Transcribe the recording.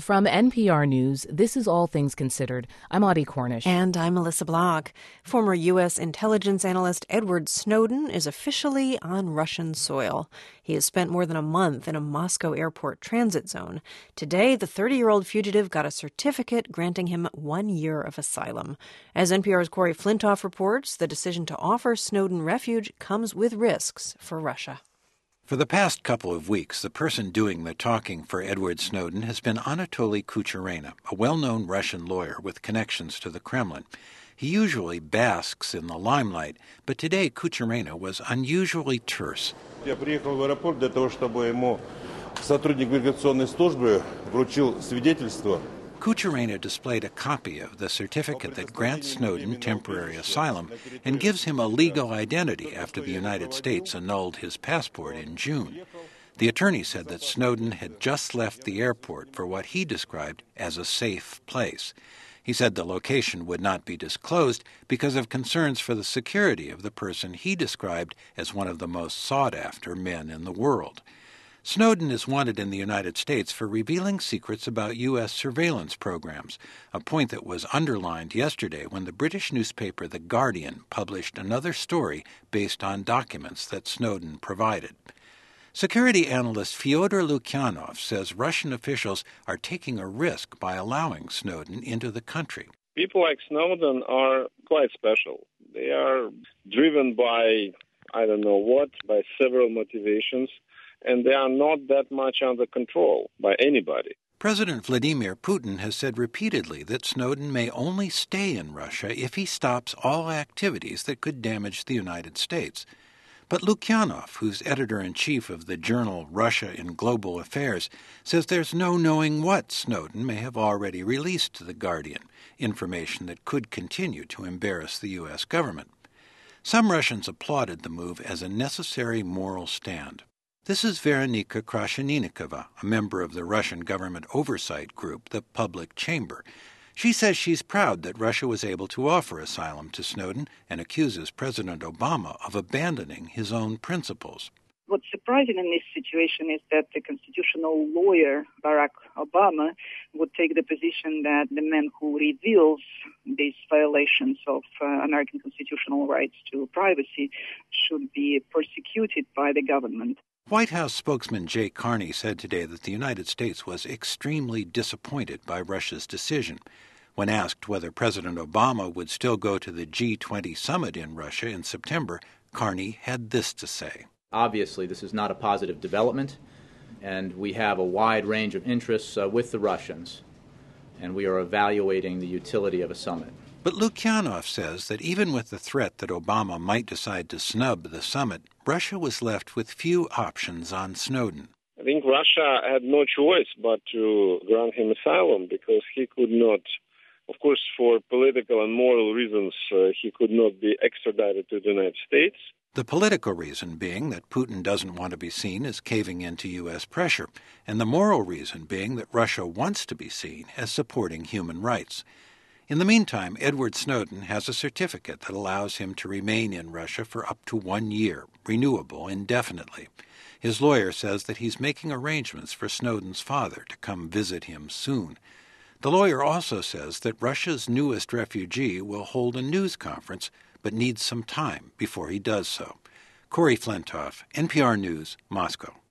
From NPR News, this is All Things Considered. I'm Audie Cornish. And I'm Melissa Block. Former U.S. intelligence analyst Edward Snowden is officially on Russian soil. He has spent more than a month in a Moscow airport transit zone. Today, the 30-year-old fugitive got a certificate granting him 1 year of asylum. As NPR's Corey Flintoff reports, the decision to offer Snowden refuge comes with risks for Russia. For the past couple of weeks, the person doing the talking for Edward Snowden has been Anatoly Kucherena, a well-known Russian lawyer with connections to the Kremlin. He usually basks in the limelight, but today Kucherena was unusually terse. Я приехал в аэропорт для того, чтобы ему сотрудник миграционной службы вручил свидетельство. Kucherena displayed a copy of the certificate that grants Snowden temporary asylum and gives him a legal identity after the United States annulled his passport in June. The attorney said that Snowden had just left the airport for what he described as a safe place. He said the location would not be disclosed because of concerns for the security of the person he described as one of the most sought-after men in the world. Snowden is wanted in the United States for revealing secrets about U.S. surveillance programs, a point that was underlined yesterday when the British newspaper The Guardian published another story based on documents that Snowden provided. Security analyst Fyodor Lukyanov says Russian officials are taking a risk by allowing Snowden into the country. People like Snowden are quite special. They are driven by, I don't know what, by several motivations. And they are not that much under control by anybody. President Vladimir Putin has said repeatedly that Snowden may only stay in Russia if he stops all activities that could damage the United States. But Lukyanov, who's editor-in-chief of the journal Russia in Global Affairs, says there's no knowing what Snowden may have already released to The Guardian, information that could continue to embarrass the U.S. government. Some Russians applauded the move as a necessary moral stand. This is Veronika Krasheninnikova, a member of the Russian government oversight group, the Public Chamber. She says she's proud that Russia was able to offer asylum to Snowden and accuses President Obama of abandoning his own principles. What's surprising in this situation is that the constitutional lawyer, Barack Obama, would take the position that the man who reveals these violations of American constitutional rights to privacy should be persecuted by the government. White House spokesman Jay Carney said today that the United States was extremely disappointed by Russia's decision. When asked whether President Obama would still go to the G20 summit in Russia in September, Carney had this to say. Obviously, this is not a positive development, and we have a wide range of interests with the Russians, and we are evaluating the utility of a summit. But Lukyanov says that even with the threat that Obama might decide to snub the summit, Russia was left with few options on Snowden. I think Russia had no choice but to grant him asylum because he could not, of course, for political and moral reasons, he could not be extradited to the United States. The political reason being that Putin doesn't want to be seen as caving into U.S. pressure, and the moral reason being that Russia wants to be seen as supporting human rights. In the meantime, Edward Snowden has a certificate that allows him to remain in Russia for up to 1 year, renewable indefinitely. His lawyer says that he's making arrangements for Snowden's father to come visit him soon. The lawyer also says that Russia's newest refugee will hold a news conference, but needs some time before he does so. Corey Flintoff, NPR News, Moscow.